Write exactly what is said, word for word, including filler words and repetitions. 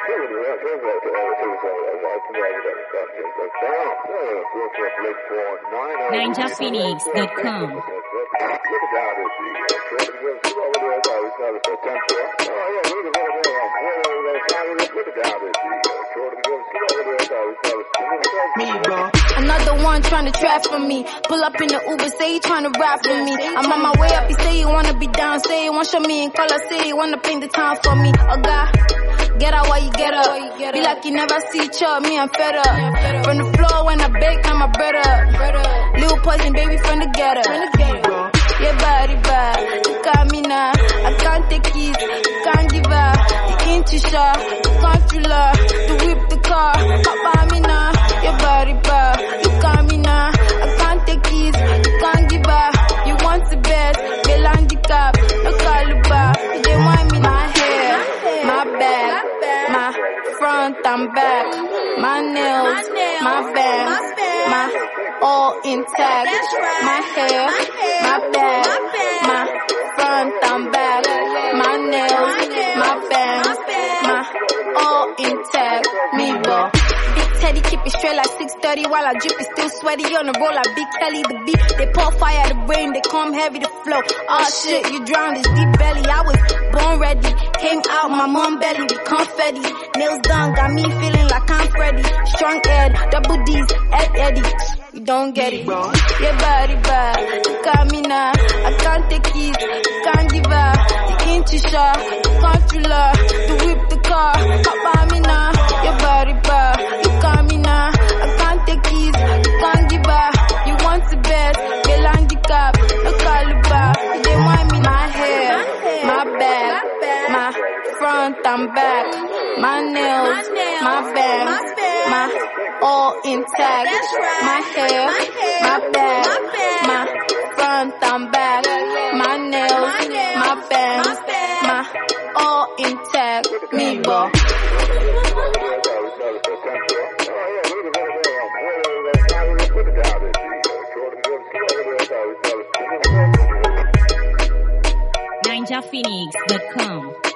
ninja phoenix dot com. Another one trying to trap for me. Pull up in the Uber, say he trying to rap for me. I'm on my way up, he say he wanna be down. Say he want show me in color, say he wanna paint the town for me. Oh God, get out while you get up. Be like you never see each other, me I'm fed up. From the floor when I bake, I'm a bread up. Little poison baby from the ghetto. Your body bad, you got me now. I can't take it, you can't give up. You ain't too sure, you can't feel her. You whip the car, pop on me now. Your body bad, you got me now. I can't take it, you can't give up. You want the best, they handicap, no caliber. You don't want me, my hair, my back, my front and back, my nails, my bangs, my all intact. My hair, my back, my front and back, my nails, my bangs, my all intact. Me, boy. Big Teddy keep it straight like six thirty while I drip it still sweaty on the roll like Big Kelly. The beat, they pour fire the brain, they come heavy to flow. Oh shit, you drowned this deep belly. I was born ready, came out my mom belly with confetti. Nails done, got me feeling like I'm Freddy. Strong head, double D's, Ed Eddie. You don't get it, bro. Your body bad, you got me now. I can't take it, you can't give up. You ain't too sure, you can't feel her. You whip the car, pop on me now. Your body bad, you got me now. I can't take it, you can't give up. You want the best, they handicap, no caliber. You don't want me, my hair, my back, my front and back, my nails, my bangs, my all intact. My hair, my back, my front and back, my nails, my bangs, my all intact. Me, boy. ninja phoenix dot com